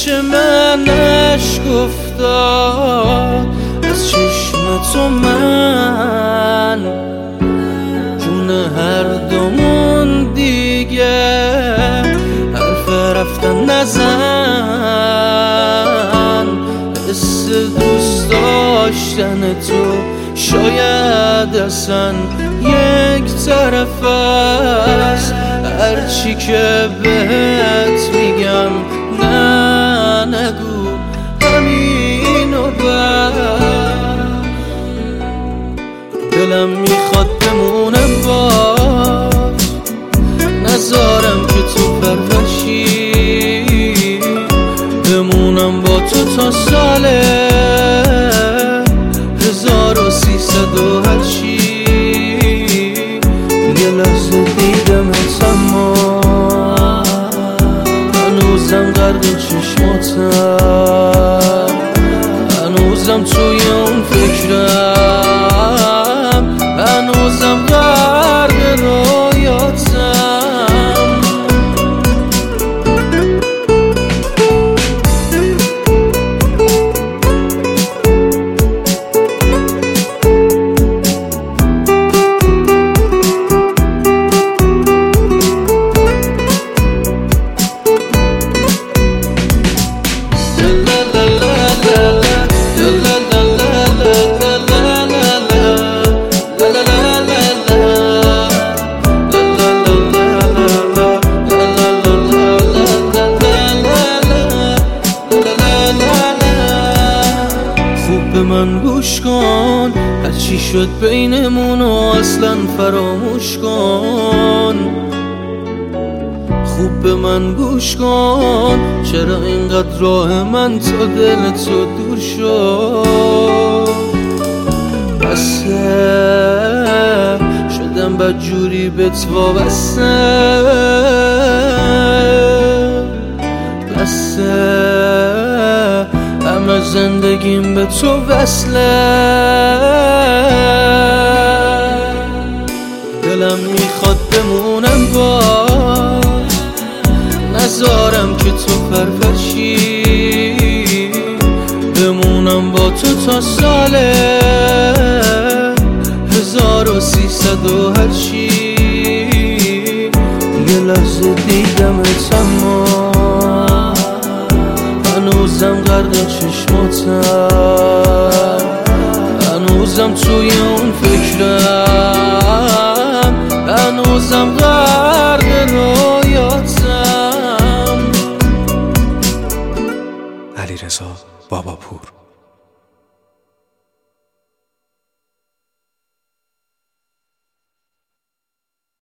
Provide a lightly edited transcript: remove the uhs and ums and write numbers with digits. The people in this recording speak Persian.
چشم من اشک افتاد از چشم تو، من جون هر دومون دیگه حرف رفتن نزن. حس دوست داشتن تو شاید اصلا یک طرف است، هرچی که بهت میگم نه نگو همینو بس. دلم میخواد بمونم باز، نذارم که تو پرورشی، بمونم با تو تا سال 1300 و هرچی. یه لحظه دیدمت اما هنوزم غرق چشماتم، هنوزم توی اون فکرم، هنوزم غرق رویاتم. به من گوش کن، هرچی شد بینمونو اصلا فراموش کن. خوب به من گوش کن، چرا اینقدر راه من تا دل تو دور شد؟ بسه شدم بدجوری بهت وابسته، بسه همه زندگیم به تو وصله. دلم میخواد بمونم باز، نذارم که تو پرورشی، بمونم با تو تا سال 1300 و هرچی. یه لحظه دیدمت اما هنوزم غرق چشماتم، هنوزم توی اون فکرم، هنوزم غرق رویاتم. علیرضا باباپور.